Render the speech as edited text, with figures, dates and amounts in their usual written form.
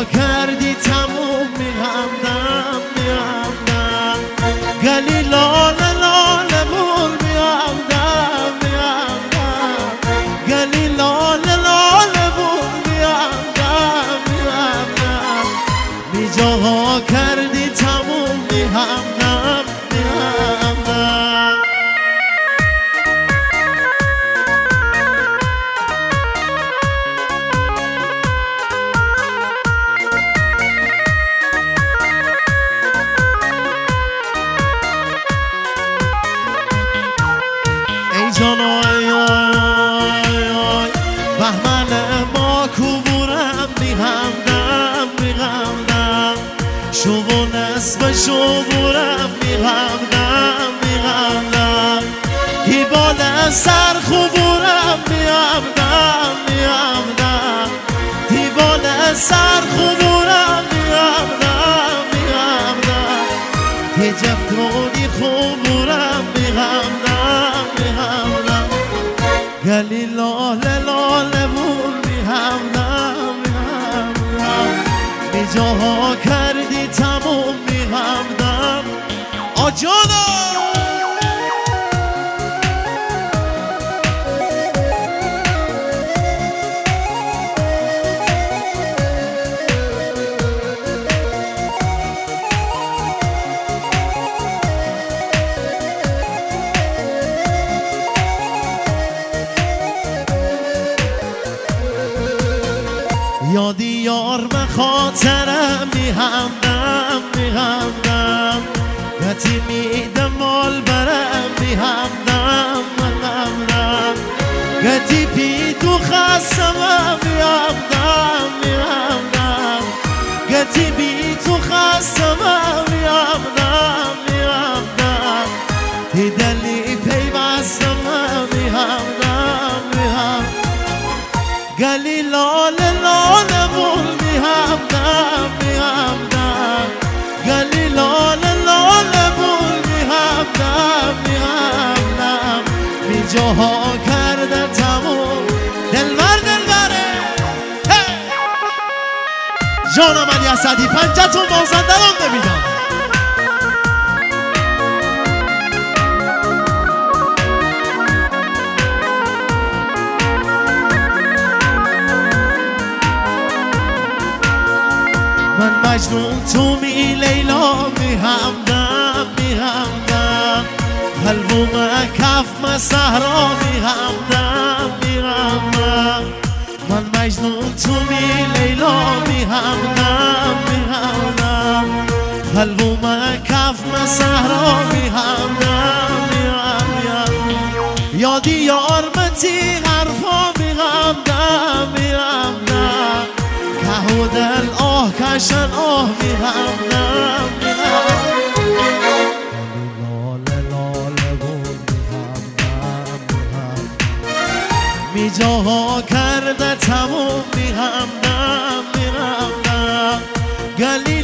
کردی تموم میهمدم میهمدم گلی لاله لاله بول میهمدم میهمدم گلی لاله لاله بول میهمدم میهمدم می جاها کردی تموم میهمدم میهمدم جانای بهمن ما کوبورم میهمدم میهمدم شو نصف شوبورم میهمدم میهمدم دیبال سر خوبورم میهمدم میهمدم دیبال سر خوبورم میهمدم میهمدم یه جفتونی خوبورم میهمدم گلی لاله لاله بول میهمدم میهمدم بی جاها کردی تموم میهمدم آجانا یادی یار به خاطرم میهمدم میهمدم گتی میده مال برم میهمدم میهمدم گتی پی تو خستم میهمدم میهمدم گتی بی تو خستم میهمدم میهمدم تی دلی پیوستم میهمدم میهمدم گلی لاله لاله بول میهمدم میهمدم گلی لاله لاله بول میهمدم میهمدم بی جاها کرده تموم دلبر دلبره جانم علی اسدی پنجتون بازندران نمیدم من مجنون تو می لیلا میهمدم میهمدم قلبم کف صحرا میهمدم میهمدم من مجنون تو می لیلا میهمدم میهمدم قلبم کف صحرا میهمدم میهمدم یادی یار متی حرفا میهمدم میهمدم که دل آه کشن آه میهمدم لاله لاله بول میهمدم می جاها کرده تموم میهمدم میهمدم گلی